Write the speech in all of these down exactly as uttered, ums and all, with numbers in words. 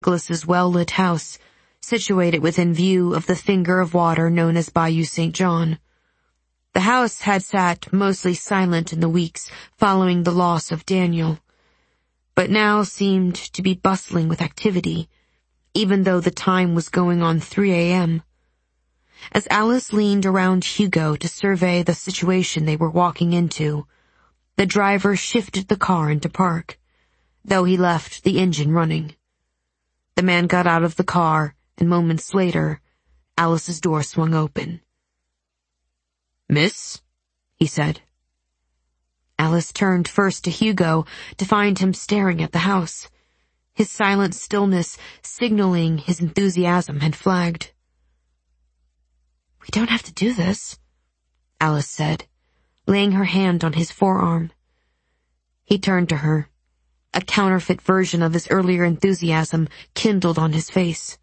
Nicholas's well-lit house, situated within view of the finger of water known as Bayou Saint John. The house had sat mostly silent in the weeks following the loss of Daniel, but now seemed to be bustling with activity, even though the time was going on three a.m. As Alice leaned around Hugo to survey the situation they were walking into, the driver shifted the car into park, though he left the engine running. The man got out of the car, and moments later, Alice's door swung open. "Miss?" he said. Alice turned first to Hugo to find him staring at the house. His silent stillness signaling his enthusiasm had flagged. "We don't have to do this," Alice said, laying her hand on his forearm. He turned to her. A counterfeit version of his earlier enthusiasm kindled on his face.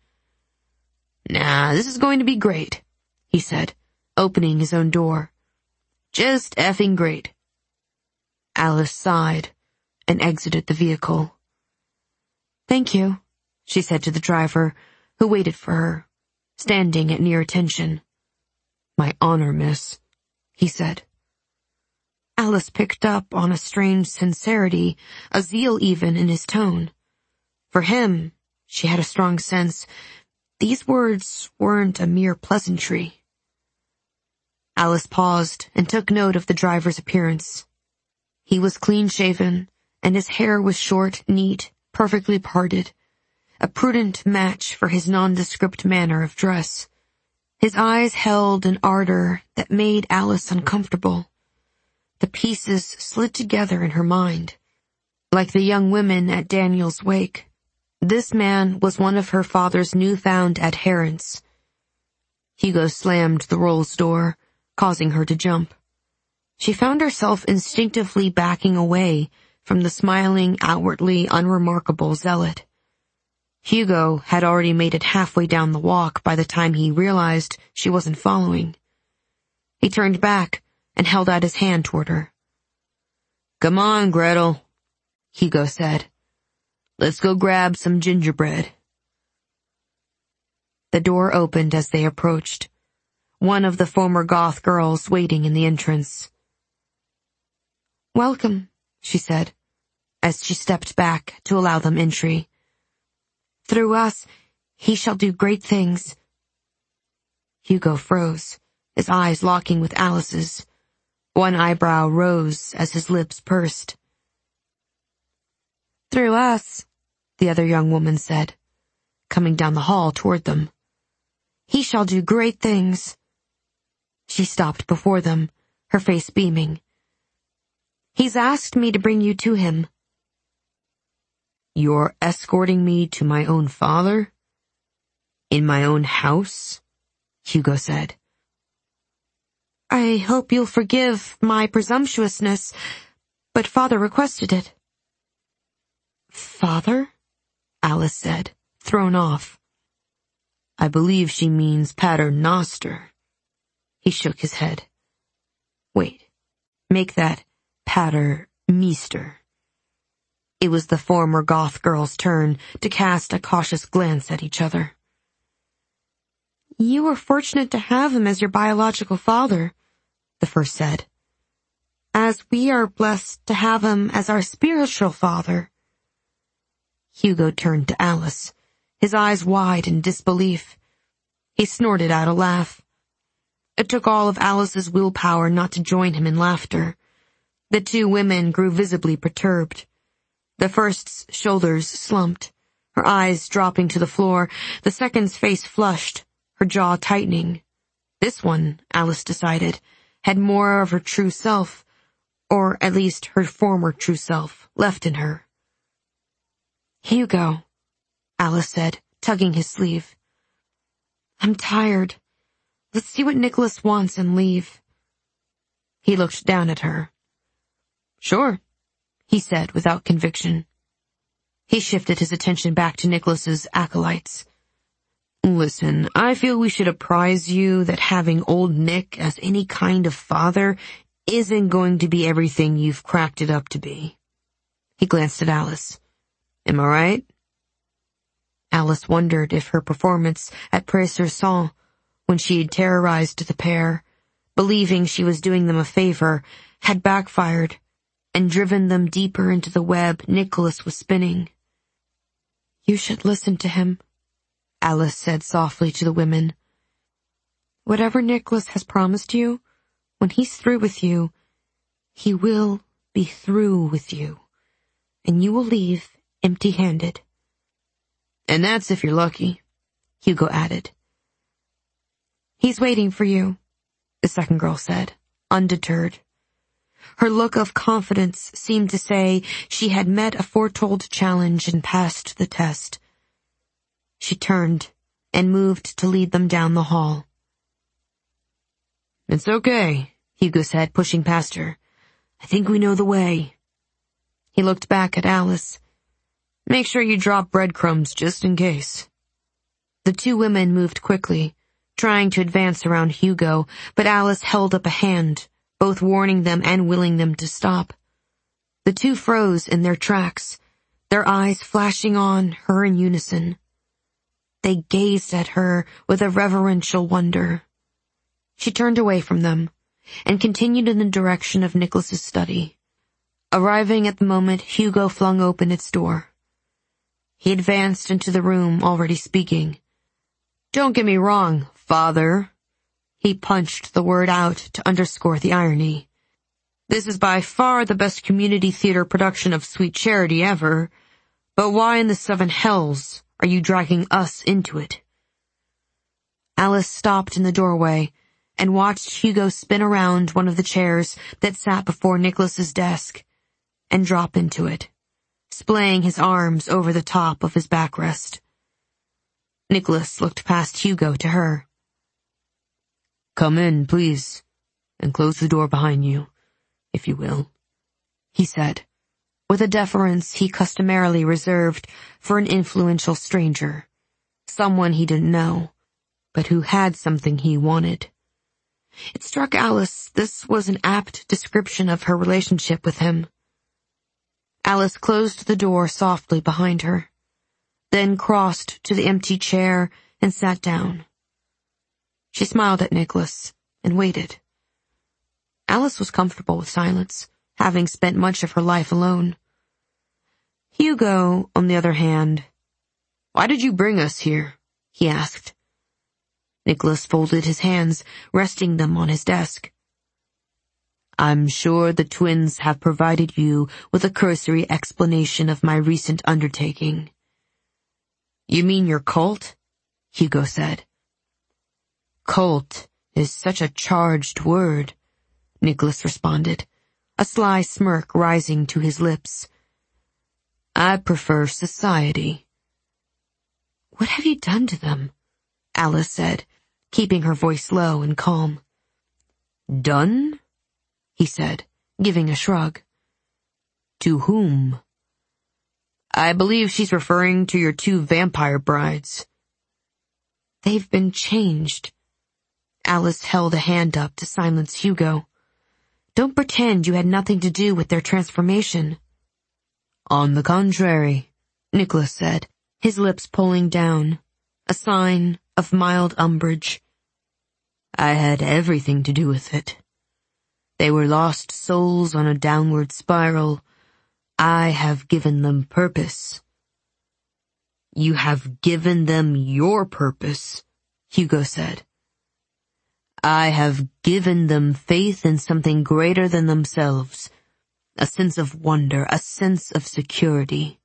"Nah, this is going to be great," he said, opening his own door. "Just effing great." Alice sighed and exited the vehicle. "Thank you," she said to the driver, who waited for her, standing at near attention. "My honor, miss," he said. Alice picked up on a strange sincerity, a zeal even in his tone. For him, she had a strong sense, these words weren't a mere pleasantry. Alice paused and took note of the driver's appearance. He was clean-shaven, and his hair was short, neat, perfectly parted, a prudent match for his nondescript manner of dress. His eyes held an ardor that made Alice uncomfortable. The pieces slid together in her mind. Like the young women at Daniel's wake, this man was one of her father's newfound adherents. Hugo slammed the Rolls door, causing her to jump. She found herself instinctively backing away from the smiling, outwardly unremarkable zealot. Hugo had already made it halfway down the walk by the time he realized she wasn't following. He turned back and held out his hand toward her. "Come on, Gretel," Hugo said. "Let's go grab some gingerbread." The door opened as they approached, one of the former goth girls waiting in the entrance. "Welcome," she said, as she stepped back to allow them entry. "Through us, he shall do great things." Hugo froze, his eyes locking with Alice's. One eyebrow rose as his lips pursed. "Through us," the other young woman said, coming down the hall toward them. "He shall do great things." She stopped before them, her face beaming. "He's asked me to bring you to him." "You're escorting me to my own father? In my own house?" Hugo said. "I hope you'll forgive my presumptuousness, but father requested it." "Father?" Alice said, thrown off. "I believe she means Pater Noster." He shook his head. "Wait, make that Pater Meester." It was the former goth girl's turn to cast a cautious glance at each other. "You were fortunate to have him as your biological father," the first said, "as we are blessed to have him as our spiritual father." Hugo turned to Alice, his eyes wide in disbelief. He snorted out a laugh. It took all of Alice's willpower not to join him in laughter. The two women grew visibly perturbed. The first's shoulders slumped, her eyes dropping to the floor, the second's face flushed, her jaw tightening. This one, Alice decided, had more of her true self, or at least her former true self, left in her. "Hugo," Alice said, tugging his sleeve. "I'm tired. Let's see what Nicholas wants and leave." He looked down at her. "Sure," he said without conviction. He shifted his attention back to Nicholas's acolytes. "Listen, I feel we should apprise you that having old Nick as any kind of father isn't going to be everything you've cracked it up to be." He glanced at Alice. "Am I right?" Alice Alice wondered if her performance at Pré-sur-Sang, when she had terrorized the pair, believing she was doing them a favor, had backfired and driven them deeper into the web Nicholas was spinning. "You should listen to him," Alice said softly to the women. "Whatever Nicholas has promised you, when he's through with you, he will be through with you, and you will leave empty-handed." "And that's if you're lucky," Hugo added. "He's waiting for you," the second girl said, undeterred. Her look of confidence seemed to say she had met a foretold challenge and passed the test. She turned and moved to lead them down the hall. "It's okay," Hugo said, pushing past her. "I think we know the way." He looked back at Alice. "Make sure you drop breadcrumbs just in case." The two women moved quickly, trying to advance around Hugo, but Alice held up a hand, both warning them and willing them to stop. The two froze in their tracks, their eyes flashing on her in unison. They gazed at her with a reverential wonder. She turned away from them and continued in the direction of Nicholas's study. Arriving at the moment Hugo flung open its door. He advanced into the room, already speaking. "Don't get me wrong, Father." He punched the word out to underscore the irony. "This is by far the best community theater production of Sweet Charity ever, but why in the seven hells are you dragging us into it?" Alice stopped in the doorway and watched Hugo spin around one of the chairs that sat before Nicholas's desk and drop into it, splaying his arms over the top of his backrest. Nicholas looked past Hugo to her. "Come in, please, and close the door behind you, if you will," he said, with a deference he customarily reserved for an influential stranger, someone he didn't know, but who had something he wanted. It struck Alice this was an apt description of her relationship with him. Alice closed the door softly behind her, then crossed to the empty chair and sat down. She smiled at Nicholas and waited. Alice was comfortable with silence, having spent much of her life alone. Hugo, on the other hand, "Why did you bring us here?" he asked. Nicholas folded his hands, resting them on his desk. "I'm sure the twins have provided you with a cursory explanation of my recent undertaking." "You mean your cult?" Hugo said. "Cult is such a charged word," Nicholas responded, a sly smirk rising to his lips. "I prefer society." "What have you done to them?" Alice said, keeping her voice low and calm. "Done?" he said, giving a shrug. "To whom?" "I believe she's referring to your two vampire brides." "They've been changed." Alice held a hand up to silence Hugo. "Don't pretend you had nothing to do with their transformation." "On the contrary," Nicholas said, his lips pulling down, a sign of mild umbrage. "I had everything to do with it. They were lost souls on a downward spiral. I have given them purpose." "You have given them your purpose," Hugo said. "I have given them faith in something greater than themselves, a sense of wonder, a sense of security."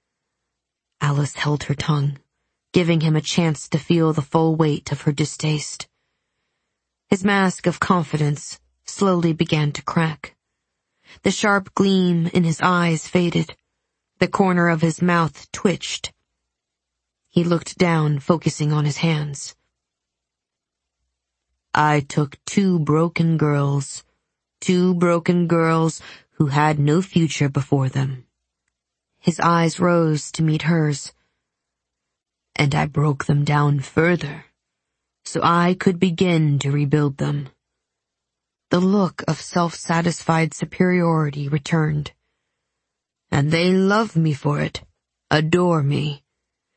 Alice held her tongue, giving him a chance to feel the full weight of her distaste. His mask of confidence slowly began to crack. The sharp gleam in his eyes faded. The corner of his mouth twitched. He looked down, focusing on his hands. "I took two broken girls, two broken girls who had no future before them." His eyes rose to meet hers. "And I broke them down further, so I could begin to rebuild them." The look of self-satisfied superiority returned. "And they love me for it, adore me.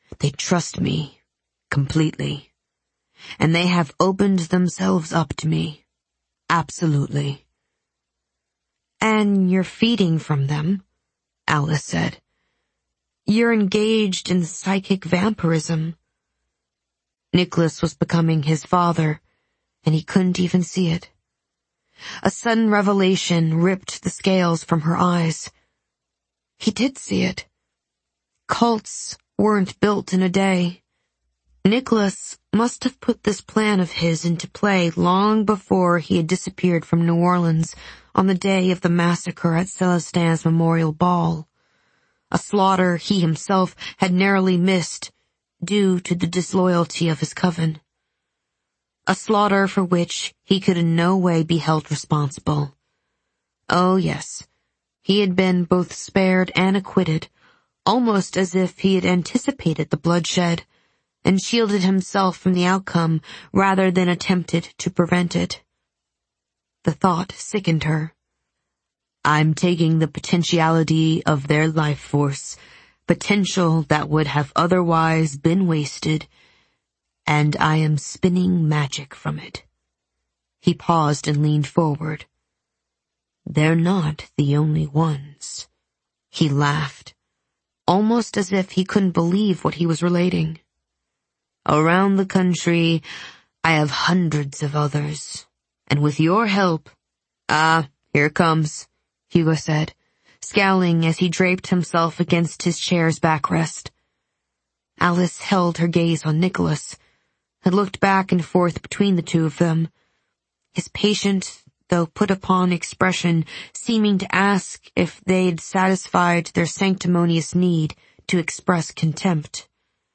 They trust me completely. And they have opened themselves up to me. Absolutely. And you're feeding from them, Alice said. You're engaged in psychic vampirism. Nicholas was becoming his father, and he couldn't even see it. A sudden revelation ripped the scales from her eyes. He did see it. Cults weren't built in a day. Nicholas must have put this plan of his into play long before he had disappeared from New Orleans on the day of the massacre at Celestin's memorial ball. A slaughter he himself had narrowly missed due to the disloyalty of his coven. A slaughter for which he could in no way be held responsible. Oh yes, he had been both spared and acquitted, almost as if he had anticipated the bloodshed and shielded himself from the outcome rather than attempted to prevent it. The thought sickened her. I'm taking the potentiality of their life force, potential that would have otherwise been wasted, and I am spinning magic from it. He paused and leaned forward. They're not the only ones. He laughed, almost as if he couldn't believe what he was relating. Around the country, I have hundreds of others, and with your help— Ah, here it comes, Hugo said, scowling as he draped himself against his chair's backrest. Alice held her gaze on Nicholas, and looked back and forth between the two of them, his patient, though put-upon expression seeming to ask if they'd satisfied their sanctimonious need to express contempt.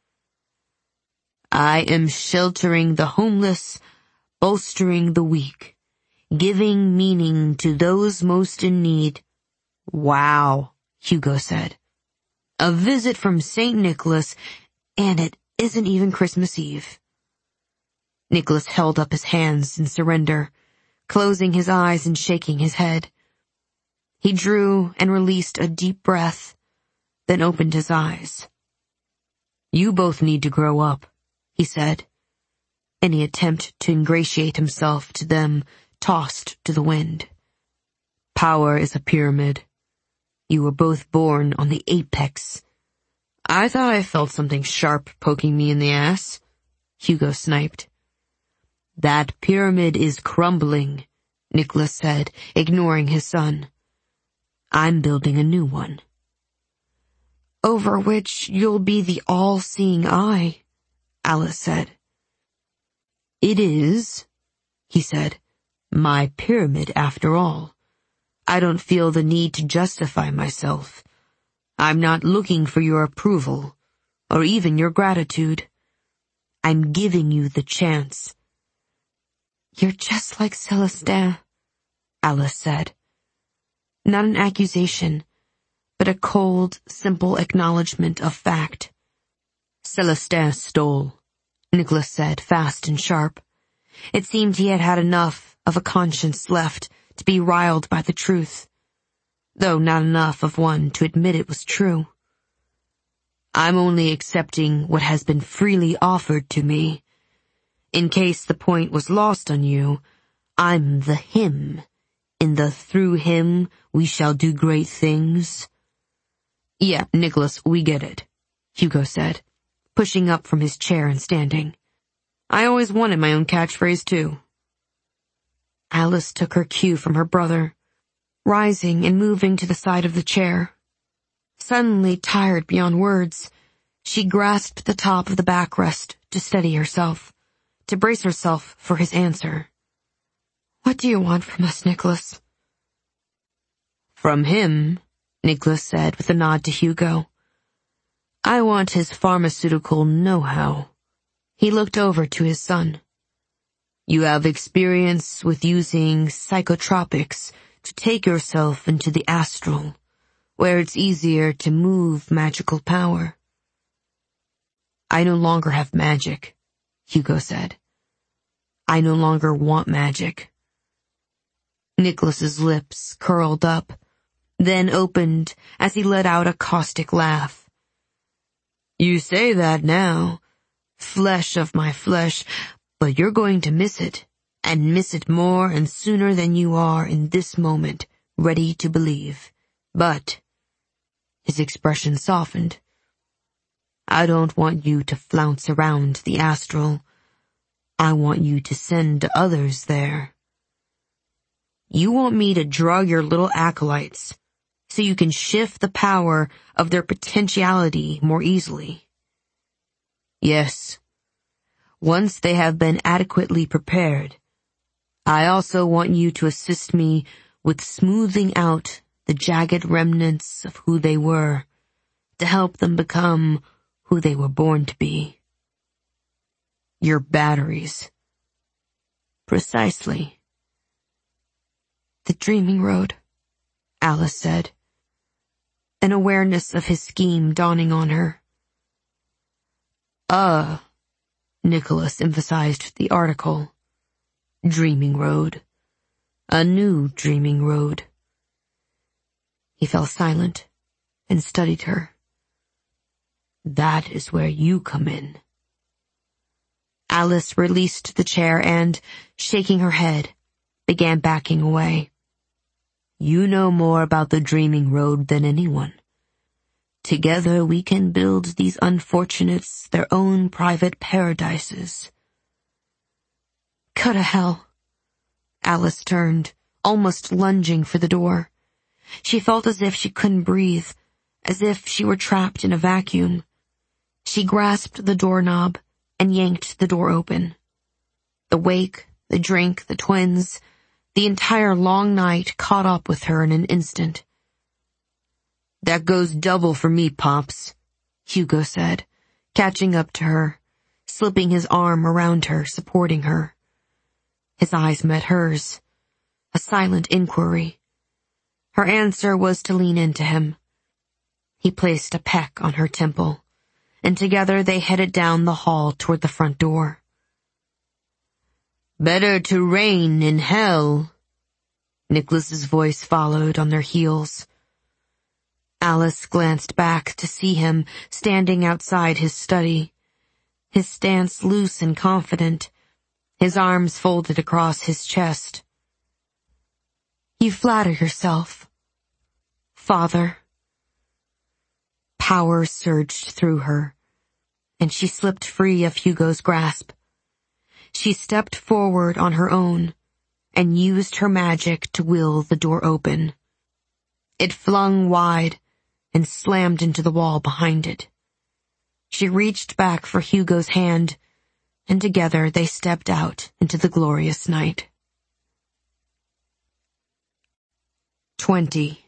I am sheltering the homeless, bolstering the weak, giving meaning to those most in need. Wow, Hugo said. A visit from Saint Nicholas, and it isn't even Christmas Eve. Nicholas held up his hands in surrender, closing his eyes and shaking his head. He drew and released a deep breath, then opened his eyes. You both need to grow up, he said. Any attempt to ingratiate himself to them tossed to the wind. Power is a pyramid. You were both born on the apex. I thought I felt something sharp poking me in the ass, Hugo sniped. That pyramid is crumbling, Nicholas said, ignoring his son. I'm building a new one. Over which you'll be the all-seeing eye, Alice said. It is, he said, my pyramid after all. I don't feel the need to justify myself. I'm not looking for your approval, or even your gratitude. I'm giving you the chance. You're just like Celestin, Alice said. Not an accusation, but a cold, simple acknowledgement of fact. Celestin stole, Nicholas said, fast and sharp. It seemed he had had enough of a conscience left to be riled by the truth, though not enough of one to admit it was true. I'm only accepting what has been freely offered to me. In case the point was lost on you, I'm the him. In the through him we shall do great things. Yeah, Nicholas, we get it, Hugo said, pushing up from his chair and standing. I always wanted my own catchphrase too. Alice took her cue from her brother, rising and moving to the side of the chair. Suddenly tired beyond words, she grasped the top of the backrest to steady herself, to brace herself for his answer. What do you want from us, Nicholas? From him, Nicholas said with a nod to Hugo. I want his pharmaceutical know-how. He looked over to his son. You have experience with using psychotropics to take yourself into the astral, where it's easier to move magical power. I no longer have magic, Hugo said. I no longer want magic. Nicholas's lips curled up, then opened as he let out a caustic laugh. You say that now, flesh of my flesh, but you're going to miss it, and miss it more and sooner than you are in this moment ready to believe. But, his expression softened, I don't want you to flounce around the astral. I want you to send others there. You want me to drug your little acolytes so you can shift the power of their potentiality more easily. Yes, once they have been adequately prepared. I also want you to assist me with smoothing out the jagged remnants of who they were, to help them become who they were born to be. Your batteries. Precisely. The dreaming road, Alice said, an awareness of his scheme dawning on her. Uh, Nicholas emphasized the article. Dreaming road. A new dreaming road. He fell silent and studied her. That is where you come in. Alice released the chair and, shaking her head, began backing away. You know more about the dreaming road than anyone. Together we can build these unfortunates their own private paradises. Go to hell. Alice turned, almost lunging for the door. She felt as if she couldn't breathe, as if she were trapped in a vacuum. She grasped the doorknob and yanked the door open. The wake, the drink, the twins, the entire long night caught up with her in an instant. That goes double for me, Pops, Hugo said, catching up to her, slipping his arm around her, supporting her. His eyes met hers, a silent inquiry. Her answer was to lean into him. He placed a peck on her temple, and together they headed down the hall toward the front door. Better to reign in hell, Nicholas's voice followed on their heels. Alice glanced back to see him standing outside his study, his stance loose and confident, his arms folded across his chest. You flatter yourself, Father. Power surged through her, and she slipped free of Hugo's grasp. She stepped forward on her own and used her magic to will the door open. It flung wide and slammed into the wall behind it. She reached back for Hugo's hand, and together they stepped out into the glorious night. Twenty.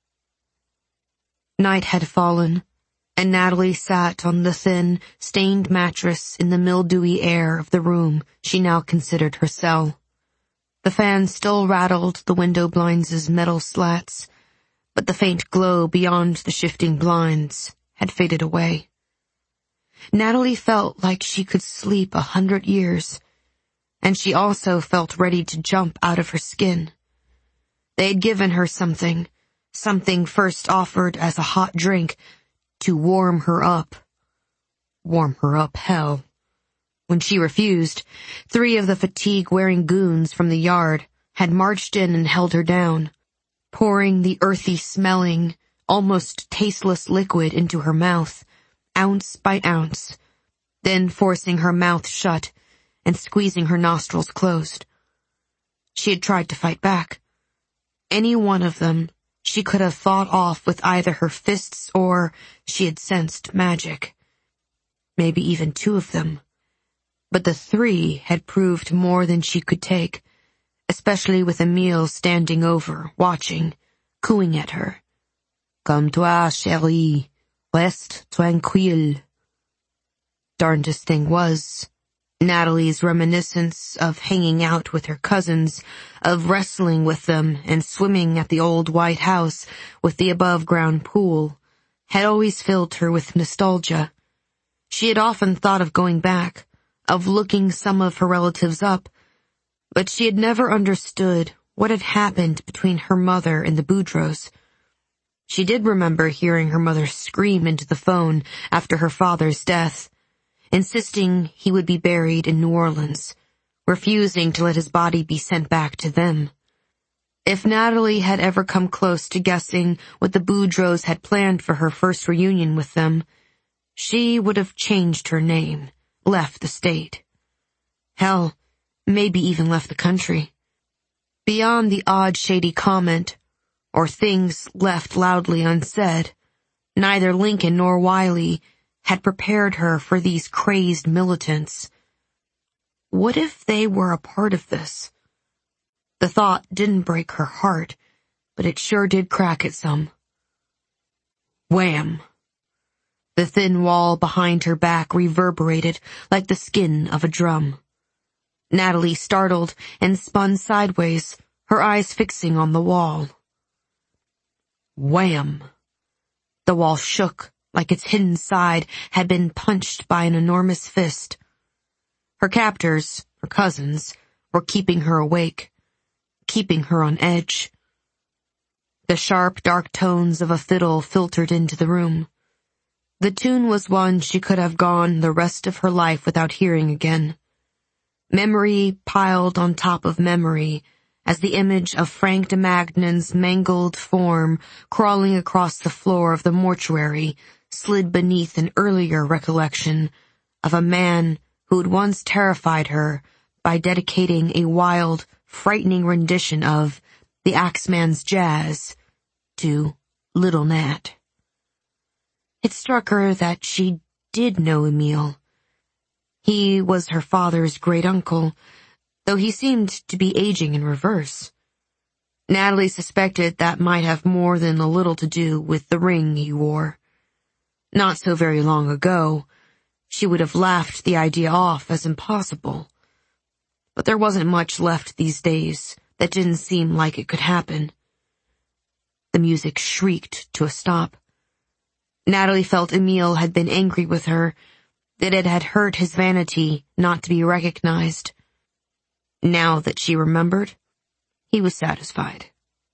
Night had fallen, and Natalie sat on the thin, stained mattress in the mildewy air of the room she now considered her cell. The fan still rattled the window blinds' metal slats, but the faint glow beyond the shifting blinds had faded away. Natalie felt like she could sleep a hundred years, and she also felt ready to jump out of her skin. They had given her something, something first offered as a hot drink, to warm her up. Warm her up, hell. When she refused, three of the fatigue-wearing goons from the yard had marched in and held her down, pouring the earthy-smelling, almost tasteless liquid into her mouth, ounce by ounce, then forcing her mouth shut and squeezing her nostrils closed. She had tried to fight back. Any one of them she could have fought off with either her fists or she had sensed magic. Maybe even two of them. But the three had proved more than she could take, especially with Emile standing over, watching, cooing at her. Comme-toi, chérie, reste tranquille. Darndest thing was, Natalie's reminiscence of hanging out with her cousins, of wrestling with them and swimming at the old white house with the above-ground pool, had always filled her with nostalgia. She had often thought of going back, of looking some of her relatives up, but she had never understood what had happened between her mother and the Boudreaux. She did remember hearing her mother scream into the phone after her father's death, insisting he would be buried in New Orleans, refusing to let his body be sent back to them. If Natalie had ever come close to guessing what the Boudreaux had planned for her first reunion with them, she would have changed her name, left the state. Hell, maybe even left the country. Beyond the odd shady comment, or things left loudly unsaid, neither Lincoln nor Wiley had prepared her for these crazed militants. What if they were a part of this? The thought didn't break her heart, but it sure did crack it some. Wham! The thin wall behind her back reverberated like the skin of a drum. Natalie startled and spun sideways, her eyes fixing on the wall. Wham! The wall shook like its hidden side had been punched by an enormous fist. Her captors, her cousins, were keeping her awake, keeping her on edge. The sharp, dark tones of a fiddle filtered into the room. The tune was one she could have gone the rest of her life without hearing again. Memory piled on top of memory, as the image of Frank de Magnan's mangled form crawling across the floor of the mortuary slid beneath an earlier recollection of a man who had once terrified her by dedicating a wild, frightening rendition of the Axeman's Jazz to Little Nat. It struck her that she did know Emile. He was her father's great-uncle, though he seemed to be aging in reverse. Natalie suspected that might have more than a little to do with the ring he wore. Not so very long ago, she would have laughed the idea off as impossible. But there wasn't much left these days that didn't seem like it could happen. The music shrieked to a stop. Natalie felt Emile had been angry with her, that it had hurt his vanity not to be recognized. Now that she remembered, he was satisfied.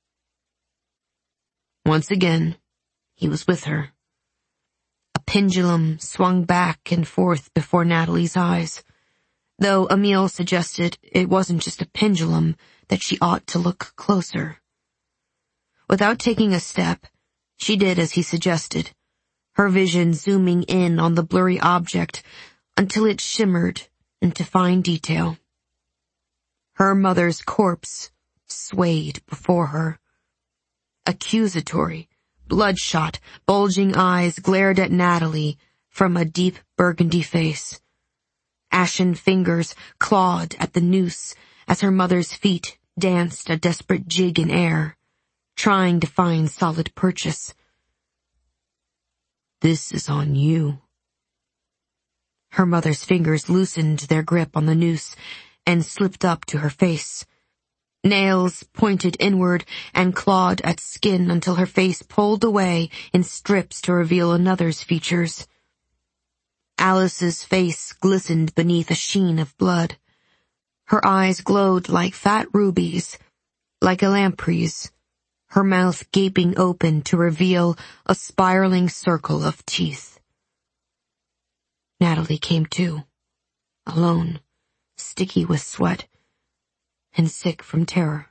Once again, he was with her. A pendulum swung back and forth before Natalie's eyes, though Emile suggested it wasn't just a pendulum, that she ought to look closer. Without taking a step, she did as he suggested, her vision zooming in on the blurry object until it shimmered into fine detail. Her mother's corpse swayed before her. Accusatory, bloodshot, bulging eyes glared at Natalie from a deep burgundy face. Ashen fingers clawed at the noose as her mother's feet danced a desperate jig in air, trying to find solid purchase. This is on you. Her mother's fingers loosened their grip on the noose and slipped up to her face. Nails pointed inward and clawed at skin until her face pulled away in strips to reveal another's features. Alice's face glistened beneath a sheen of blood. Her eyes glowed like fat rubies, like a lamprey's, her mouth gaping open to reveal a spiraling circle of teeth. Natalie came to, alone, sticky with sweat, and sick from terror.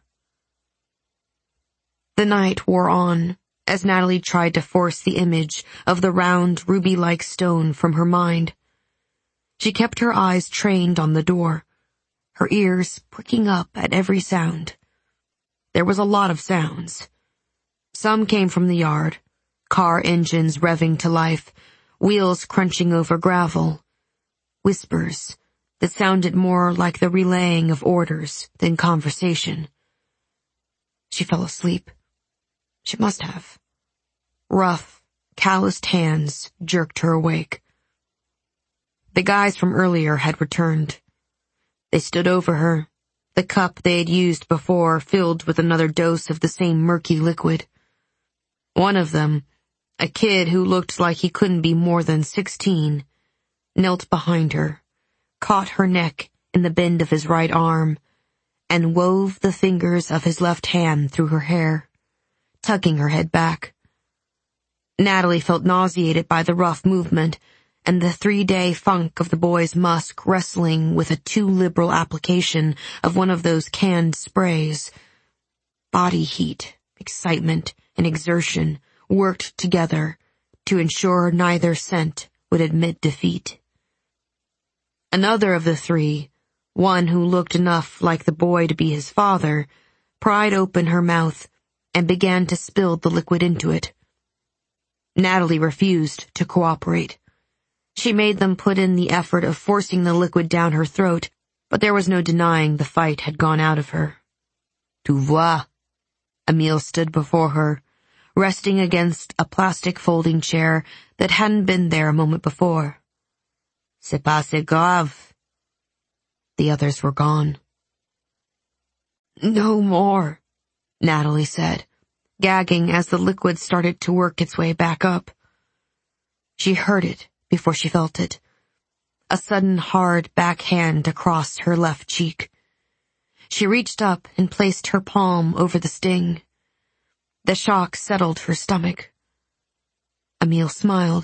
The night wore on as Natalie tried to force the image of the round, ruby-like stone from her mind. She kept her eyes trained on the door, her ears pricking up at every sound. There was a lot of sounds. Some came from the yard, car engines revving to life, wheels crunching over gravel, whispers that sounded more like the relaying of orders than conversation. She fell asleep. She must have. Rough, calloused hands jerked her awake. The guys from earlier had returned. They stood over her, the cup they had used before filled with another dose of the same murky liquid. One of them, a kid who looked like he couldn't be more than sixteen, knelt behind her, caught her neck in the bend of his right arm, and wove the fingers of his left hand through her hair, tugging her head back, Natalie felt nauseated by the rough movement and the three-day funk of the boy's musk wrestling with a too liberal application of one of those canned sprays. Body heat, excitement, and exertion worked together to ensure neither scent would admit defeat. Another of the three, one who looked enough like the boy to be his father, pried open her mouth and began to spill the liquid into it. Natalie refused to cooperate. She made them put in the effort of forcing the liquid down her throat, but there was no denying the fight had gone out of her. Tu vois. Emile stood before her, resting against a plastic folding chair that hadn't been there a moment before. C'est pas si grave. The others were gone. No more, Natalie said, gagging as the liquid started to work its way back up. She heard it before she felt it. A sudden hard backhand across her left cheek. She reached up and placed her palm over the sting. The shock settled her stomach. Emile smiled.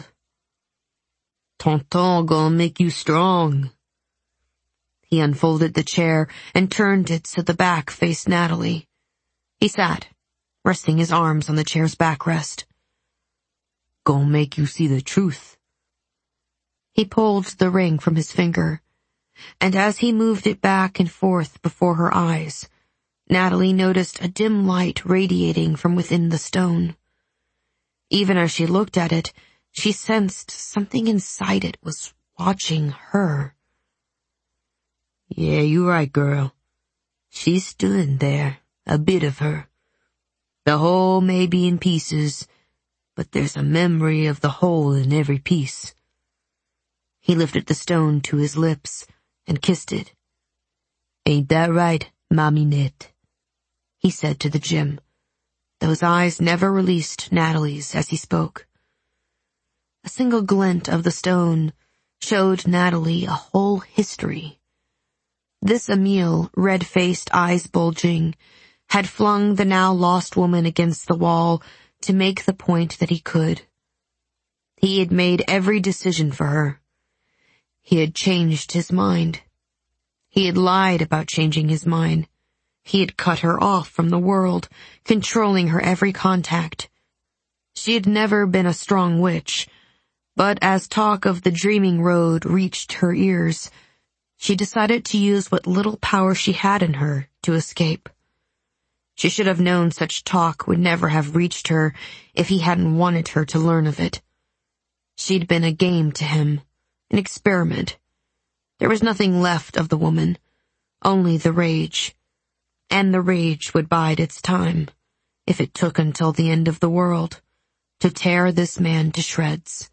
Tonton gonna make you strong. He unfolded the chair and turned it so the back faced Natalie. He sat, resting his arms on the chair's backrest. Gonna make you see the truth. He pulled the ring from his finger, and as he moved it back and forth before her eyes, Natalie noticed a dim light radiating from within the stone. Even as she looked at it, she sensed something inside it was watching her. Yeah, you're right, girl. She's still in there, a bit of her. The whole may be in pieces, but there's a memory of the whole in every piece. He lifted the stone to his lips and kissed it. Ain't that right, Maminette? He said to the gym. Those eyes never released Natalie's as he spoke. A single glint of the stone showed Natalie a whole history. This Emile, red-faced, eyes bulging, had flung the now lost woman against the wall to make the point that he could. He had made every decision for her. He had changed his mind. He had lied about changing his mind. He had cut her off from the world, controlling her every contact. She had never been a strong witch, but as talk of the Dreaming Road reached her ears, she decided to use what little power she had in her to escape. She should have known such talk would never have reached her if he hadn't wanted her to learn of it. She'd been a game to him, an experiment. There was nothing left of the woman, only the rage. And the rage would bide its time, if it took until the end of the world, to tear this man to shreds.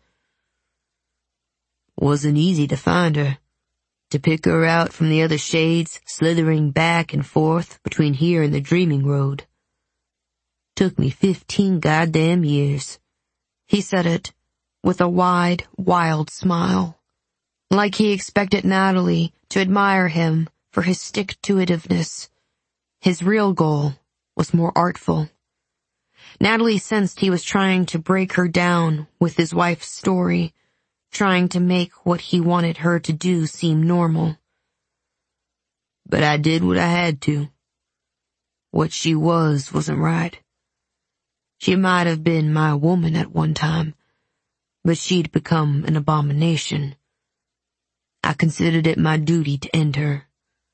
Wasn't easy to find her. To pick her out from the other shades slithering back and forth between here and the Dreaming Road. Took me fifteen goddamn years. He said it with a wide, wild smile, like he expected Natalie to admire him for his stick-to-itiveness. His real goal was more artful. Natalie sensed he was trying to break her down with his wife's story, trying to make what he wanted her to do seem normal. But I did what I had to. What she was wasn't right. She might have been my woman at one time, but she'd become an abomination. I considered it my duty to end her.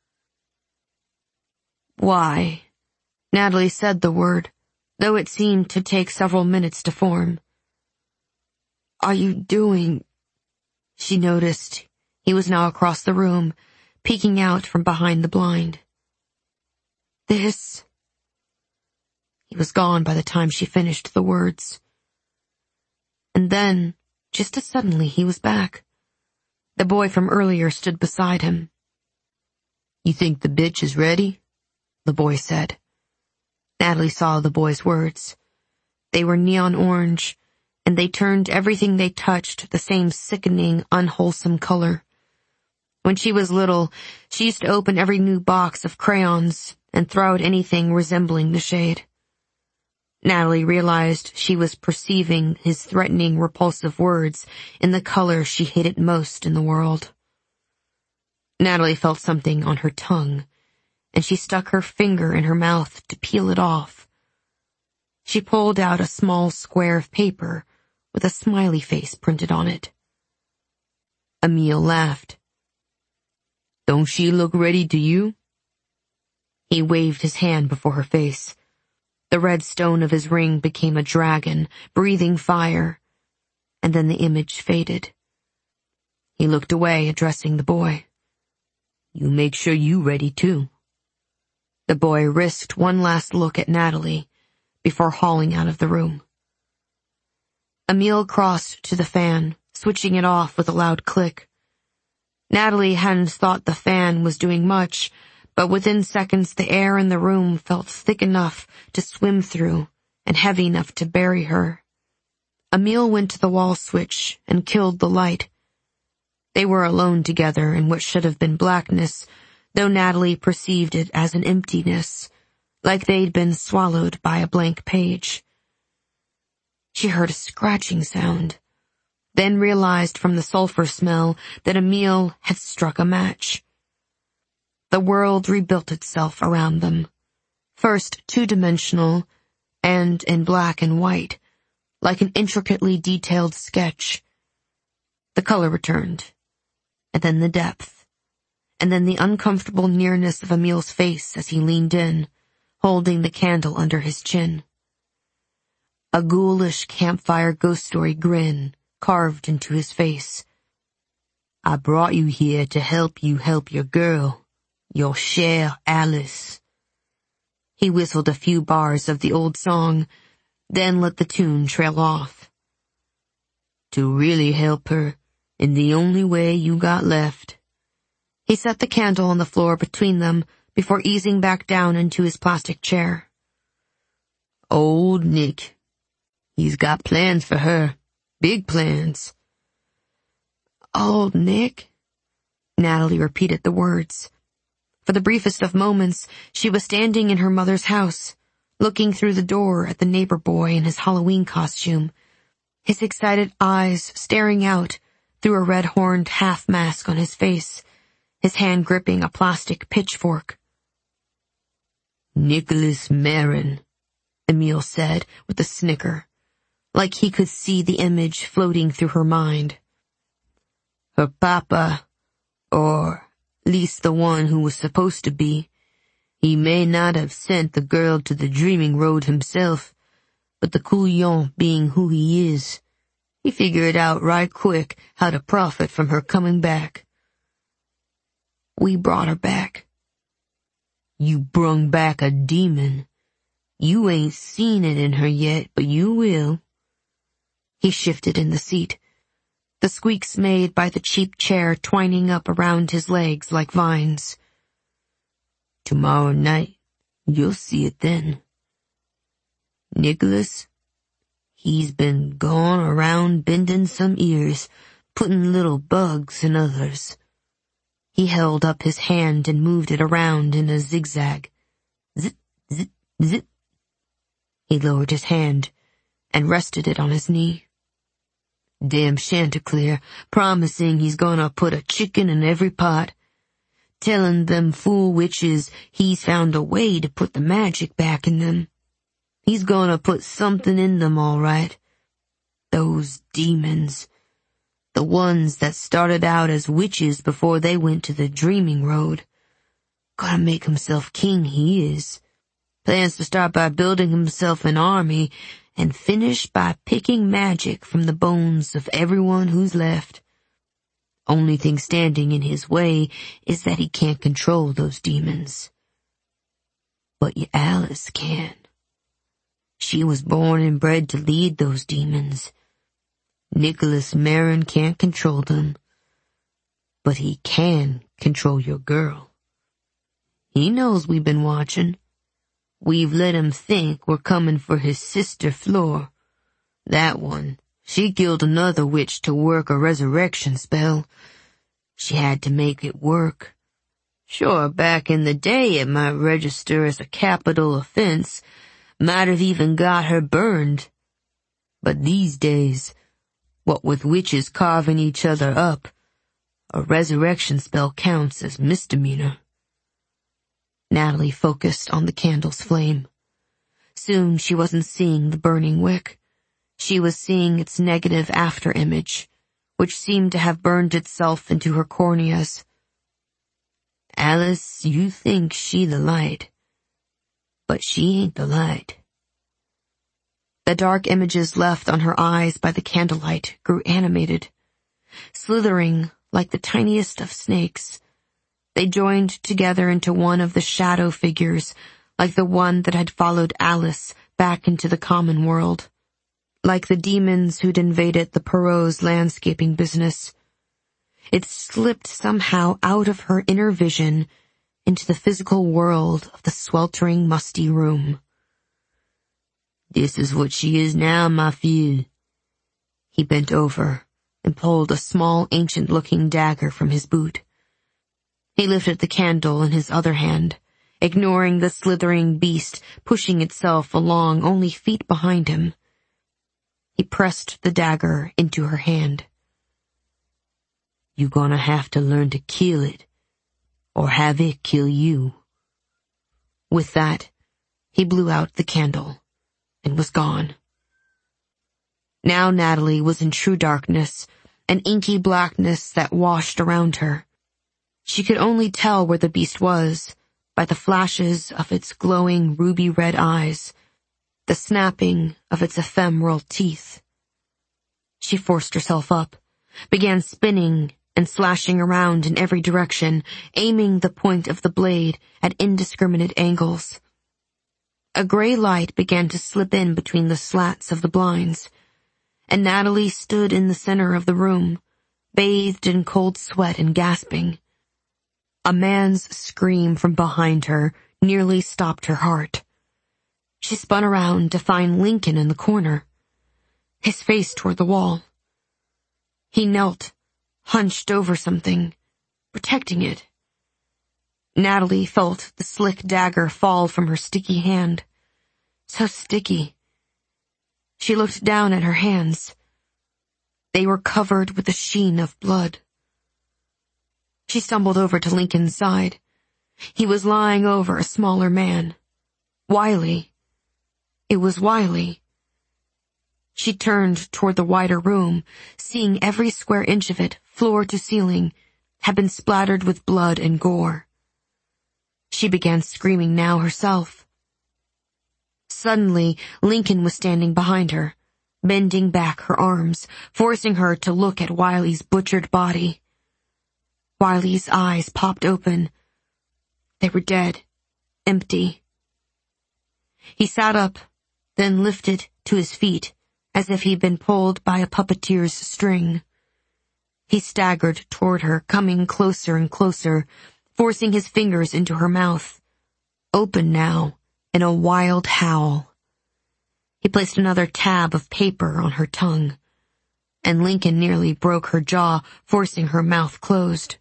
Why? Natalie said the word, though it seemed to take several minutes to form. Are you doing... She noticed he was now across the room, peeking out from behind the blind. This... He was gone by the time she finished the words. And then, just as suddenly, he was back. The boy from earlier stood beside him. You think the bitch is ready? The boy said. Natalie saw the boy's words. They were neon orange, and they turned everything they touched the same sickening, unwholesome color. When she was little, she used to open every new box of crayons and throw out anything resembling the shade. Natalie realized she was perceiving his threatening, repulsive words in the color she hated most in the world. Natalie felt something on her tongue, and she stuck her finger in her mouth to peel it off. She pulled out a small square of paper with a smiley face printed on it. Emil laughed. "Don't she look ready to you?" He waved his hand before her face. The red stone of his ring became a dragon, breathing fire, and then the image faded. He looked away, addressing the boy. "You make sure you ready too." The boy risked one last look at Natalie before hauling out of the room. Emil crossed to the fan, switching it off with a loud click. Natalie hadn't thought the fan was doing much, but within seconds the air in the room felt thick enough to swim through and heavy enough to bury her. Emil went to the wall switch and killed the light. They were alone together in what should have been blackness, though Natalie perceived it as an emptiness, like they'd been swallowed by a blank page. She heard a scratching sound, then realized from the sulfur smell that Emil had struck a match. The world rebuilt itself around them, first two-dimensional and in black and white, like an intricately detailed sketch. The color returned, and then the depth, and then the uncomfortable nearness of Emil's face as he leaned in, holding the candle under his chin. A ghoulish campfire ghost story grin carved into his face. "I brought you here to help you help your girl, your chère Alice." He whistled a few bars of the old song, then let the tune trail off. "To really help her in the only way you got left." He set the candle on the floor between them before easing back down into his plastic chair. "Old Nick. He's got plans for her. Big plans." "Old Nick?" Natalie repeated the words. For the briefest of moments, she was standing in her mother's house, looking through the door at the neighbor boy in his Halloween costume, his excited eyes staring out through a red-horned half-mask on his face, his hand gripping a plastic pitchfork. "Nicholas Marin," Emil said with a snicker, like he could see the image floating through her mind. "Her papa, or at least the one who was supposed to be. He may not have sent the girl to the Dreaming Road himself, but the couillon being who he is, he figured out right quick how to profit from her coming back." "We brought her back." "You brung back a demon. You ain't seen it in her yet, but you will." He shifted in the seat, the squeaks made by the cheap chair twining up around his legs like vines. "Tomorrow night, you'll see it then. Nicholas, he's been going around bending some ears, putting little bugs in others." He held up his hand and moved it around in a zigzag. Zip, zip, zip. He lowered his hand and rested it on his knee. "Damn Chanticleer, promising he's gonna put a chicken in every pot. Telling them fool witches he's found a way to put the magic back in them. He's gonna put something in them all right. Those demons. The ones that started out as witches before they went to the Dreaming Road. Gonna make himself king, he is. Plans to start by building himself an army and finish by picking magic from the bones of everyone who's left. Only thing standing in his way is that he can't control those demons. But your Alice can. She was born and bred to lead those demons. Nicholas Marin can't control them, but he can control your girl. He knows we've been watching. We've let him think we're coming for his sister Flor. That one, she killed another witch to work a resurrection spell. She had to make it work. Sure, back in the day it might register as a capital offense, Might have even got her burned. But these days, what with witches carving each other up, a resurrection spell counts as misdemeanor. Natalie focused on the candle's flame. Soon she wasn't seeing the burning wick. She was seeing its negative after-image, which seemed to have burned itself into her corneas. Alice, you think she the light, but she ain't the light. The dark images left on her eyes by the candlelight grew animated. Slithering like the tiniest of snakes, they joined together into one of the shadow figures, like the one that had followed Alice back into the common world. Like the demons who'd invaded the Perot's landscaping business. It slipped somehow out of her inner vision into the physical world of the sweltering, musty room. This is what she is now, ma fille. He bent over and pulled a small, ancient-looking dagger from his boot. He lifted the candle in his other hand, ignoring the slithering beast pushing itself along only feet behind him. He pressed the dagger into her hand. You gonna have to learn to kill it, or have it kill you. With that, he blew out the candle and was gone. Now Natalie was in true darkness, an inky blackness that washed around her. She could only tell where the beast was by the flashes of its glowing ruby-red eyes, the snapping of its ephemeral teeth. She forced herself up, began spinning and slashing around in every direction, aiming the point of the blade at indiscriminate angles. A gray light began to slip in between the slats of the blinds, and Natalie stood in the center of the room, bathed in cold sweat and gasping. A man's scream from behind her nearly stopped her heart. She spun around to find Lincoln in the corner, his face toward the wall. He knelt, hunched over something, protecting it. Natalie felt the slick dagger fall from her sticky hand. So sticky. She looked down at her hands. They were covered with a sheen of blood. She stumbled over to Lincoln's side. He was lying over a smaller man. Wiley. It was Wiley. She turned toward the wider room, seeing every square inch of it, floor to ceiling, had been splattered with blood and gore. She began screaming now herself. Suddenly, Lincoln was standing behind her, bending back her arms, forcing her to look at Wiley's butchered body. Wiley's eyes popped open. They were dead, empty. He sat up, then lifted to his feet, as if he'd been pulled by a puppeteer's string. He staggered toward her, coming closer and closer, forcing his fingers into her mouth, open now in a wild howl. He placed another tab of paper on her tongue, and Lincoln nearly broke her jaw, forcing her mouth closed.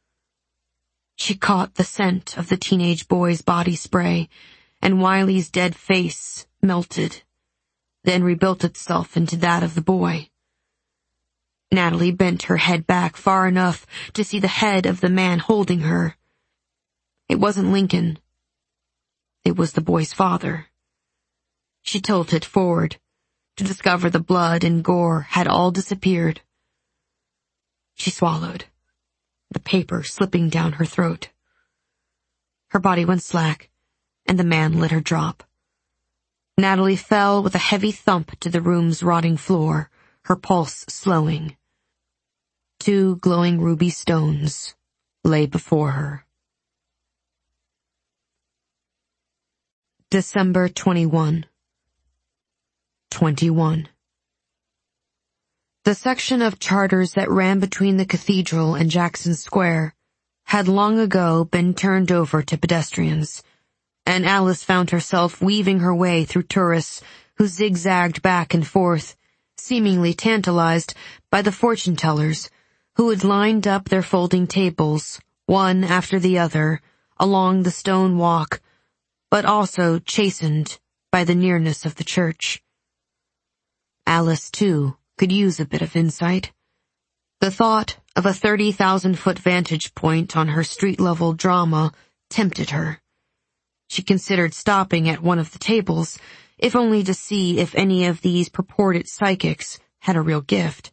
She caught the scent of the teenage boy's body spray, and Wiley's dead face melted, then rebuilt itself into that of the boy. Natalie bent her head back far enough to see the head of the man holding her. It wasn't Lincoln. It was the boy's father. She tilted forward to discover the blood and gore had all disappeared. She swallowed, the paper slipping down her throat. Her body went slack, and the man let her drop. Natalie fell with a heavy thump to the room's rotting floor, her pulse slowing. Two glowing ruby stones lay before her. December twenty-first. twenty-one. The section of charters that ran between the cathedral and Jackson Square had long ago been turned over to pedestrians, and Alice found herself weaving her way through tourists who zigzagged back and forth, seemingly tantalized by the fortune-tellers who had lined up their folding tables, one after the other, along the stone walk, but also chastened by the nearness of the church. Alice, too, could use a bit of insight. The thought of a thirty thousand foot vantage point on her street-level drama tempted her. She considered stopping at one of the tables, if only to see if any of these purported psychics had a real gift.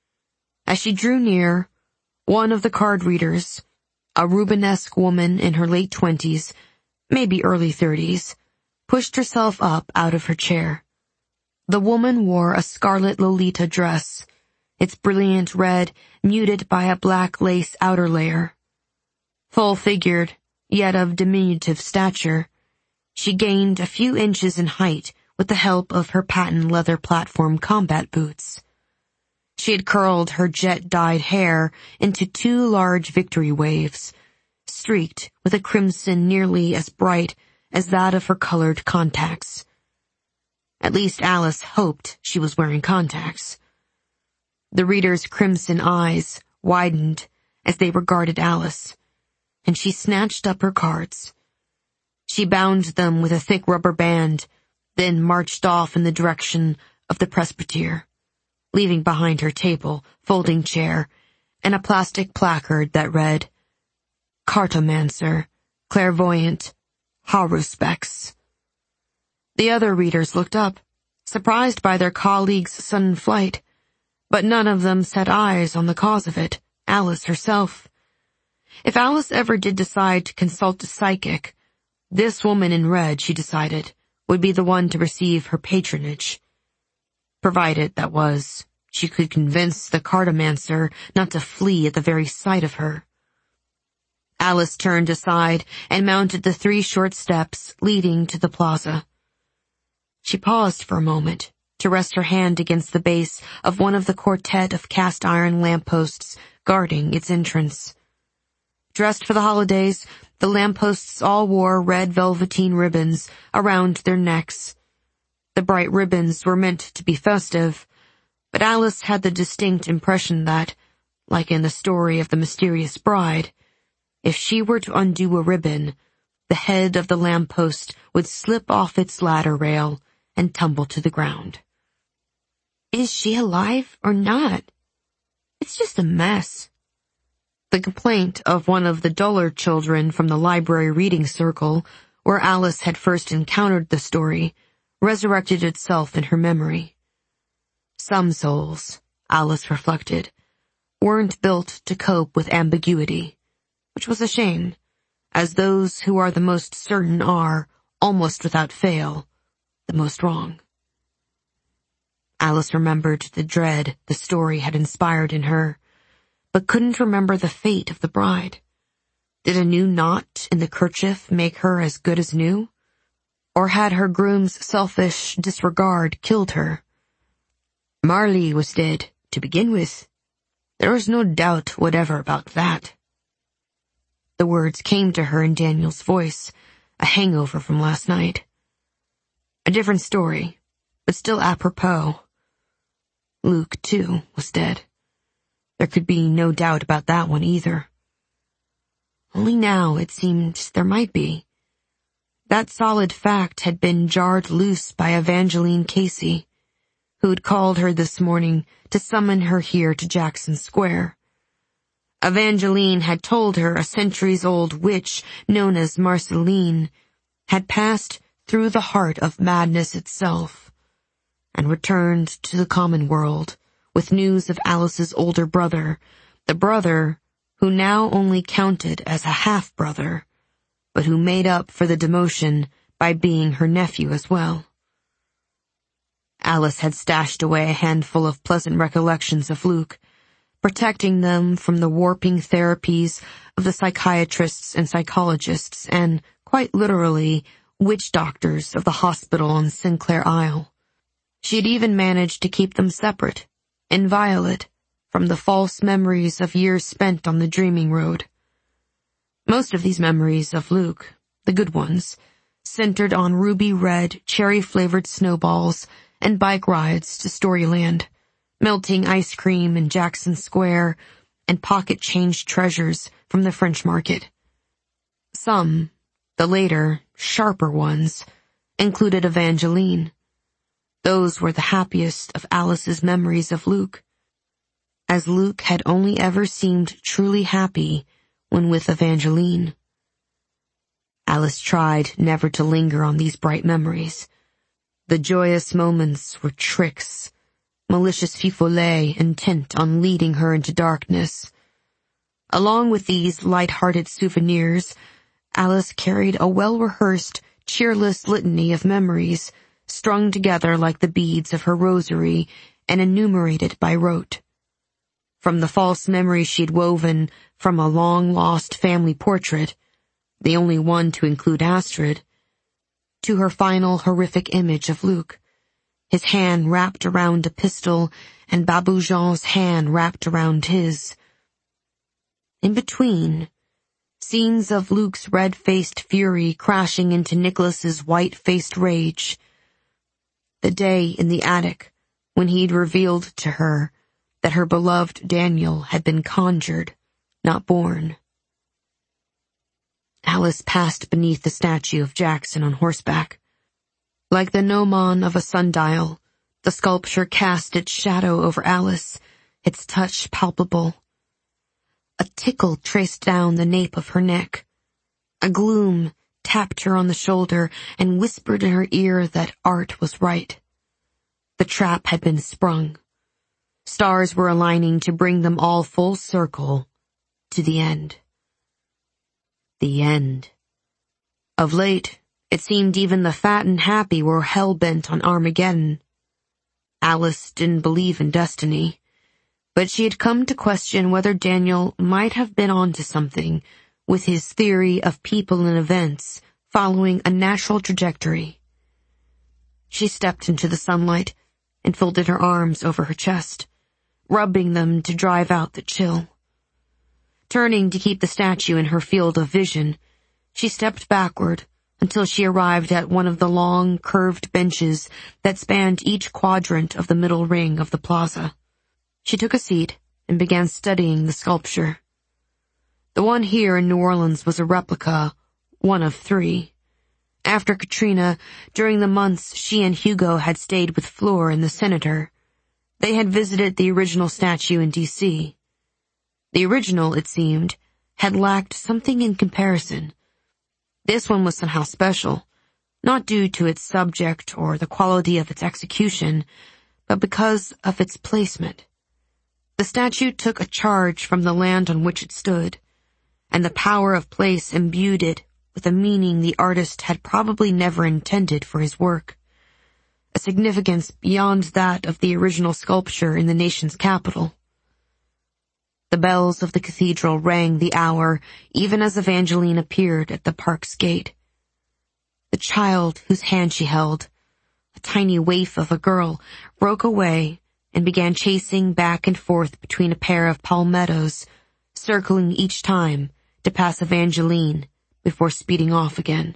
As she drew near, one of the card readers, a Rubenesque woman in her late twenties, maybe early thirties, pushed herself up out of her chair. The woman wore a scarlet Lolita dress, its brilliant red muted by a black lace outer layer. Full-figured, yet of diminutive stature, she gained a few inches in height with the help of her patent leather platform combat boots. She had curled her jet-dyed hair into two large victory waves, streaked with a crimson nearly as bright as that of her colored contacts. At least Alice hoped she was wearing contacts. The reader's crimson eyes widened as they regarded Alice, and she snatched up her cards. She bound them with a thick rubber band, then marched off in the direction of the presbytere, leaving behind her table, folding chair, and a plastic placard that read, Cartomancer, Clairvoyant, Haruspex. The other readers looked up, surprised by their colleagues' sudden flight, but none of them set eyes on the cause of it, Alice herself. If Alice ever did decide to consult a psychic, this woman in red, she decided, would be the one to receive her patronage. Provided, that was, she could convince the Cartomancer not to flee at the very sight of her. Alice turned aside and mounted the three short steps leading to the plaza. She paused for a moment to rest her hand against the base of one of the quartet of cast-iron lampposts guarding its entrance. Dressed for the holidays, the lampposts all wore red velveteen ribbons around their necks. The bright ribbons were meant to be festive, but Alice had the distinct impression that, like in the story of the mysterious bride, if she were to undo a ribbon, the head of the lamppost would slip off its ladder rail and tumble to the ground. Is she alive or not? It's just a mess. The complaint of one of the duller children from the library reading circle, where Alice had first encountered the story, resurrected itself in her memory. Some souls, Alice reflected, weren't built to cope with ambiguity, which was a shame, as those who are the most certain are, almost without fail, the most wrong. Alice remembered the dread the story had inspired in her, but couldn't remember the fate of the bride. Did a new knot in the kerchief make her as good as new? Or had her groom's selfish disregard killed her? Marley was dead, to begin with. There was no doubt whatever about that. The words came to her in Daniel's voice, a hangover from last night. A different story, but still apropos. Luke, too, was dead. There could be no doubt about that one either. Only now it seemed there might be. That solid fact had been jarred loose by Evangeline Casey, who had called her this morning to summon her here to Jackson Square. Evangeline had told her a centuries-old witch known as Marceline had passed through the heart of madness itself and returned to the common world with news of Alice's older brother, the brother who now only counted as a half-brother, but who made up for the demotion by being her nephew as well. Alice had stashed away a handful of pleasant recollections of Luke, protecting them from the warping therapies of the psychiatrists and psychologists and, quite literally, witch doctors of the hospital on Sinclair Isle. She had even managed to keep them separate, inviolate, from the false memories of years spent on the dreaming road. Most of these memories of Luke, the good ones, centered on ruby-red, cherry-flavored snowballs and bike rides to Storyland, melting ice cream in Jackson Square, and pocket-change treasures from the French market. Some, the later, sharper ones, included Evangeline. Those were the happiest of Alice's memories of Luke, as Luke had only ever seemed truly happy when with Evangeline. Alice tried never to linger on these bright memories. The joyous moments were tricks, malicious fifole intent on leading her into darkness. Along with these light-hearted souvenirs, Alice carried a well-rehearsed, cheerless litany of memories, strung together like the beads of her rosary and enumerated by rote. From the false memories she'd woven from a long-lost family portrait, the only one to include Astrid, to her final horrific image of Luke, his hand wrapped around a pistol and Babou Jean's hand wrapped around his. In between, scenes of Luke's red-faced fury crashing into Nicholas's white-faced rage. The day in the attic when he'd revealed to her that her beloved Daniel had been conjured, not born. Alice passed beneath the statue of Jackson on horseback. Like the gnomon of a sundial, the sculpture cast its shadow over Alice, its touch palpable. A tickle traced down the nape of her neck. A gloom tapped her on the shoulder and whispered in her ear that art was right. The trap had been sprung. Stars were aligning to bring them all full circle to the end. The end. Of late, it seemed even the fat and happy were hell-bent on Armageddon. Alice didn't believe in destiny, but she had come to question whether Daniel might have been onto something with his theory of people and events following a natural trajectory. She stepped into the sunlight and folded her arms over her chest, rubbing them to drive out the chill. Turning to keep the statue in her field of vision, she stepped backward until she arrived at one of the long, curved benches that spanned each quadrant of the middle ring of the plaza. She took a seat and began studying the sculpture. The one here in New Orleans was a replica, one of three. After Katrina, during the months she and Hugo had stayed with Fleur and the senator, they had visited the original statue in D C The original, it seemed, had lacked something in comparison. This one was somehow special, not due to its subject or the quality of its execution, but because of its placement. The statue took a charge from the land on which it stood, and the power of place imbued it with a meaning the artist had probably never intended for his work, a significance beyond that of the original sculpture in the nation's capital. The bells of the cathedral rang the hour even as Evangeline appeared at the park's gate. The child whose hand she held, a tiny waif of a girl, broke away and began chasing back and forth between a pair of palmettos, circling each time to pass Evangeline before speeding off again.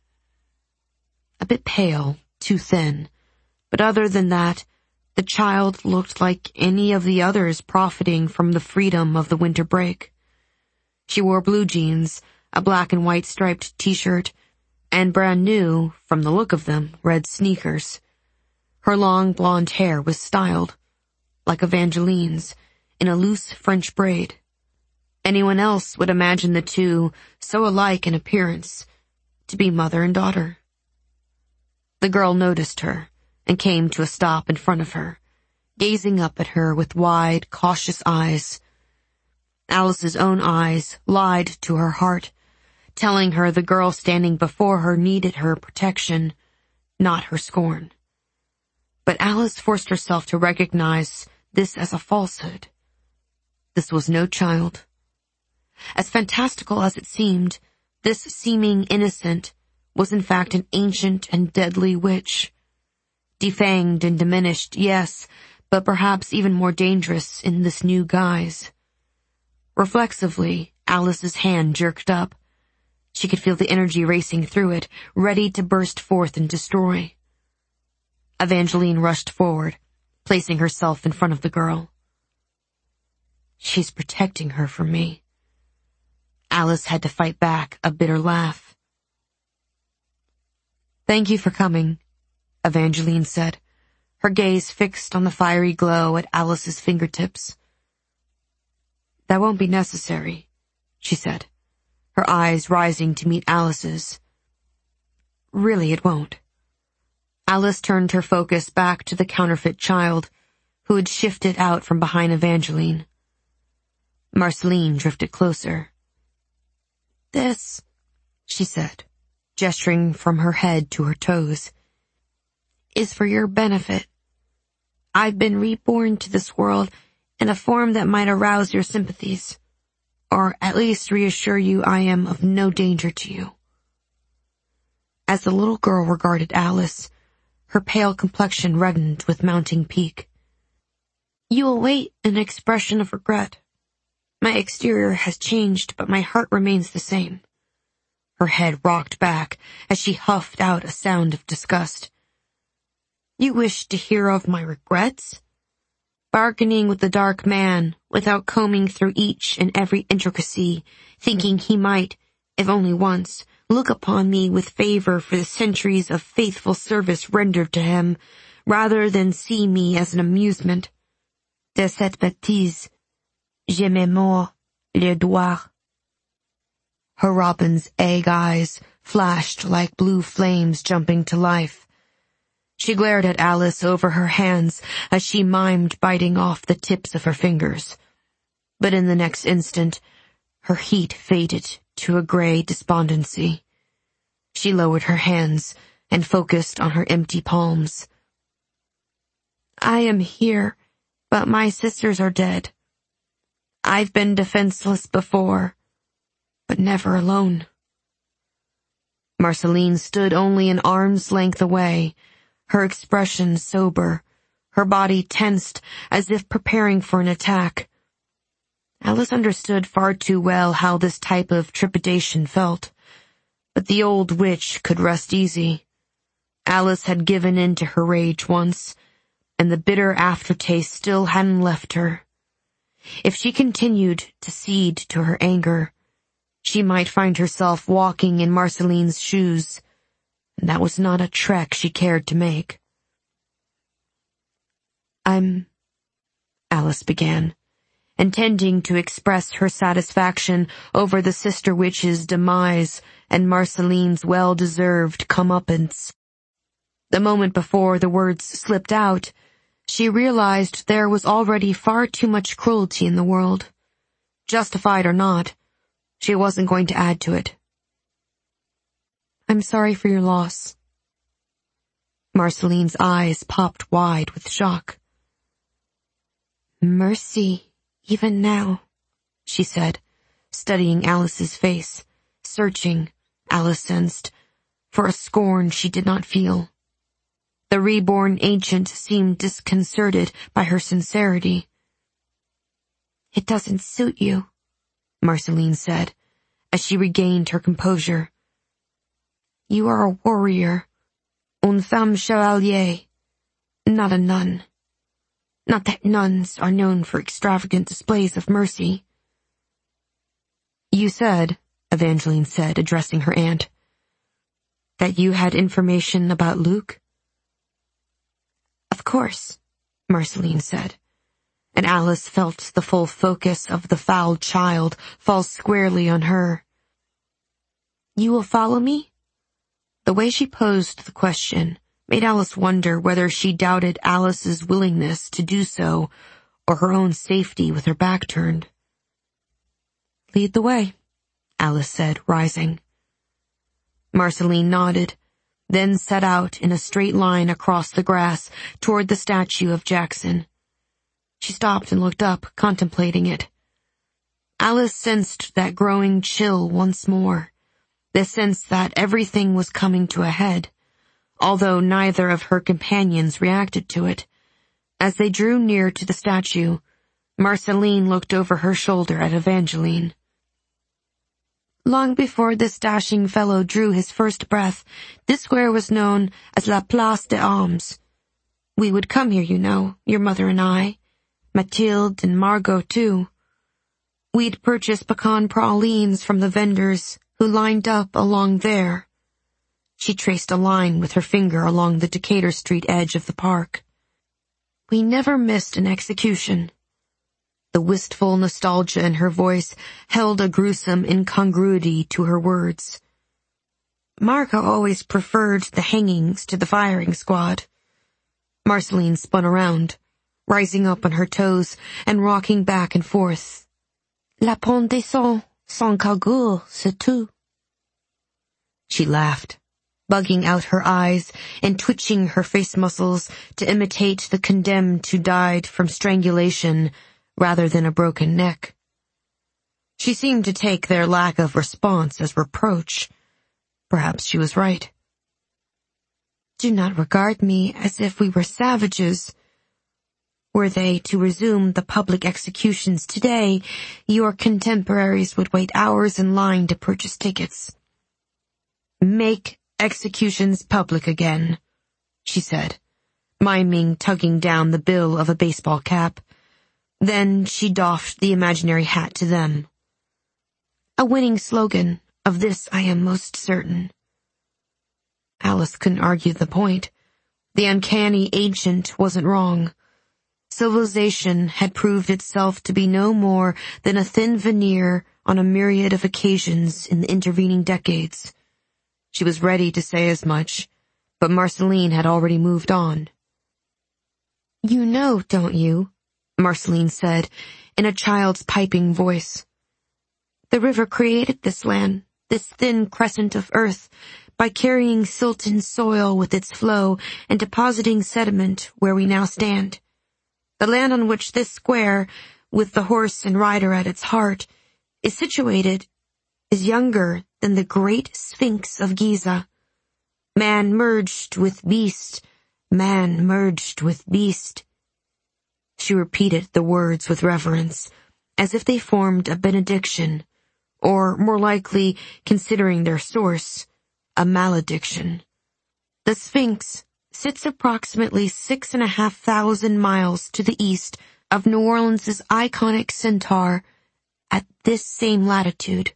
A bit pale, too thin, but other than that, the child looked like any of the others profiting from the freedom of the winter break. She wore blue jeans, a black and white striped t-shirt, and brand new, from the look of them, red sneakers. Her long blonde hair was styled, like Evangeline's, in a loose French braid. Anyone else would imagine the two, so alike in appearance, to be mother and daughter. The girl noticed her and came to a stop in front of her, gazing up at her with wide, cautious eyes. Alice's own eyes lied to her heart, telling her the girl standing before her needed her protection, not her scorn. But Alice forced herself to recognize this as a falsehood. This was no child. As fantastical as it seemed, this seeming innocent was in fact an ancient and deadly witch. Defanged and diminished, yes, but perhaps even more dangerous in this new guise. Reflexively, Alice's hand jerked up. She could feel the energy racing through it, ready to burst forth and destroy. Evangeline rushed forward, placing herself in front of the girl. She's protecting her from me. Alice had to fight back a bitter laugh. Thank you for coming, Evangeline said, her gaze fixed on the fiery glow at Alice's fingertips. That won't be necessary, she said, her eyes rising to meet Alice's. Really, it won't. Alice turned her focus back to the counterfeit child, who had shifted out from behind Evangeline. Marceline drifted closer. This, she said, gesturing from her head to her toes, is for your benefit. I've been reborn to this world in a form that might arouse your sympathies, or at least reassure you I am of no danger to you. As the little girl regarded Alice, her pale complexion reddened with mounting pique. You await an expression of regret. My exterior has changed, but my heart remains the same. Her head rocked back as she huffed out a sound of disgust. You wish to hear of my regrets? Bargaining with the dark man, without combing through each and every intricacy, thinking he might, if only once, look upon me with favor for the centuries of faithful service rendered to him, rather than see me as an amusement. De cette bêtise, je me mords les doigts. Her robin's egg eyes flashed like blue flames jumping to life. She glared at Alice over her hands as she mimed biting off the tips of her fingers. But in the next instant, her heat faded to a gray despondency. She lowered her hands and focused on her empty palms. I am here, but my sisters are dead. I've been defenseless before, but never alone. Marceline stood only an arm's length away, her expression sober, her body tensed as if preparing for an attack. Alice understood far too well how this type of trepidation felt, but the old witch could rest easy. Alice had given in to her rage once, and the bitter aftertaste still hadn't left her. If she continued to cede to her anger, she might find herself walking in Marceline's shoes, and that was not a trek she cared to make. I'm... Alice began, intending to express her satisfaction over the sister witch's demise and Marceline's well-deserved comeuppance. The moment before the words slipped out, she realized there was already far too much cruelty in the world. Justified or not, she wasn't going to add to it. I'm sorry for your loss. Marceline's eyes popped wide with shock. Mercy, even now, she said, studying Alice's face, searching, Alice sensed, for a scorn she did not feel. The reborn ancient seemed disconcerted by her sincerity. It doesn't suit you, Marceline said, as she regained her composure. You are a warrior, une femme chevalier, not a nun. Not that nuns are known for extravagant displays of mercy. You said, Evangeline said, addressing her aunt, that you had information about Luke? Of course, Marceline said, and Alice felt the full focus of the foul child fall squarely on her. You will follow me? The way she posed the question made Alice wonder whether she doubted Alice's willingness to do so or her own safety with her back turned. Lead the way, Alice said, rising. Marceline nodded, then set out in a straight line across the grass toward the statue of Jackson. She stopped and looked up, contemplating it. Alice sensed that growing chill once more, the sense that everything was coming to a head, although neither of her companions reacted to it. As they drew near to the statue, Marceline looked over her shoulder at Evangeline. Long before this dashing fellow drew his first breath, this square was known as La Place des Armes. We would come here, you know, your mother and I, Mathilde and Margot too. We'd purchase pecan pralines from the vendors who lined up along there. She traced a line with her finger along the Decatur Street edge of the park. We never missed an execution. The wistful nostalgia in her voice held a gruesome incongruity to her words. Marco always preferred the hangings to the firing squad. Marceline spun around, rising up on her toes and rocking back and forth. La pendaison sans cagoule, c'est tout. She laughed, bugging out her eyes and twitching her face muscles to imitate the condemned who died from strangulation rather than a broken neck. She seemed to take their lack of response as reproach. Perhaps she was right. Do not regard me as if we were savages. Were they to resume the public executions today, your contemporaries would wait hours in line to purchase tickets. Make executions public again, she said, miming tugging down the bill of a baseball cap. Then she doffed the imaginary hat to them. A winning slogan, of this I am most certain. Alice couldn't argue the point. The uncanny ancient wasn't wrong. Civilization had proved itself to be no more than a thin veneer on a myriad of occasions in the intervening decades. She was ready to say as much, but Marceline had already moved on. You know, don't you? Marceline said, in a child's piping voice. The river created this land, this thin crescent of earth, by carrying silt and soil with its flow and depositing sediment where we now stand. The land on which this square, with the horse and rider at its heart, is situated, is younger than the great Sphinx of Giza. Man merged with beast, man merged with beast. She repeated the words with reverence, as if they formed a benediction, or, more likely, considering their source, a malediction. The Sphinx sits approximately six and a half thousand miles to the east of New Orleans' iconic centaur at this same latitude.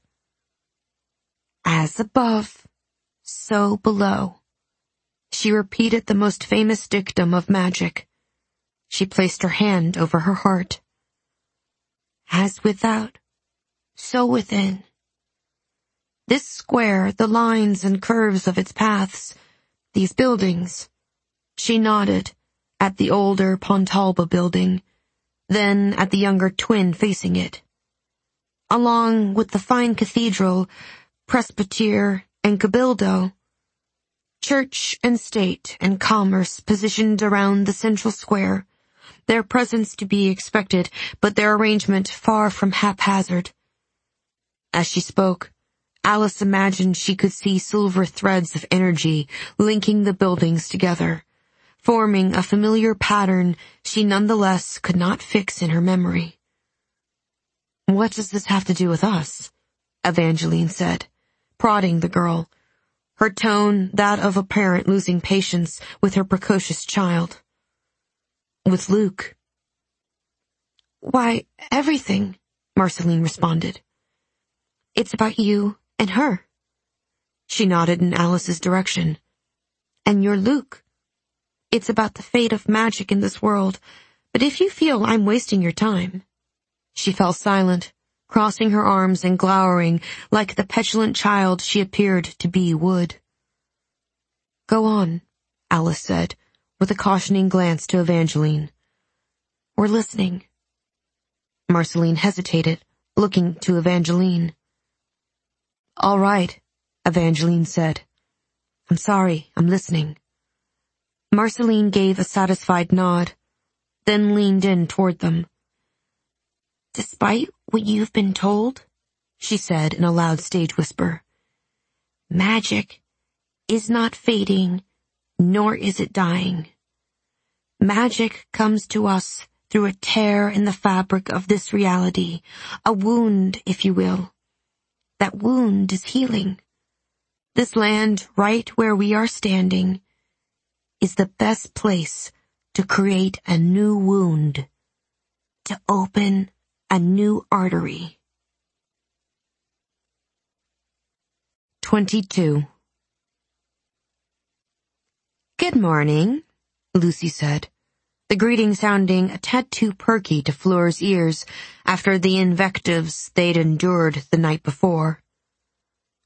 As above, so below. She repeated the most famous dictum of magic. She placed her hand over her heart. As without, so within. This square, the lines and curves of its paths, these buildings. She nodded at the older Pontalba building, then at the younger twin facing it. Along with the fine cathedral, presbytere, and cabildo, church and state and commerce positioned around the central square, their presence to be expected, but their arrangement far from haphazard. As she spoke, Alice imagined she could see silver threads of energy linking the buildings together, forming a familiar pattern she nonetheless could not fix in her memory. What does this have to do with us? Evangeline said, prodding the girl, her tone that of a parent losing patience with her precocious child. With Luke. Why, everything, Marceline responded. It's about you and her. She nodded in Alice's direction. And you're Luke. It's about the fate of magic in this world, but if you feel I'm wasting your time. She fell silent, crossing her arms and glowering like the petulant child she appeared to be would. Go on, Alice said, with a cautioning glance to Evangeline. We're listening. Marceline hesitated, looking to Evangeline. All right, Evangeline said. I'm sorry, I'm listening. Marceline gave a satisfied nod, then leaned in toward them. Despite what you've been told, she said in a loud stage whisper, magic is not fading, nor is it dying. Magic comes to us through a tear in the fabric of this reality, a wound, if you will. That wound is healing. This land, right where we are standing, is the best place to create a new wound, to open a new artery. twenty-two. Good morning, Lucy said, the greeting sounding a tad too perky to Fleur's ears after the invectives they'd endured the night before.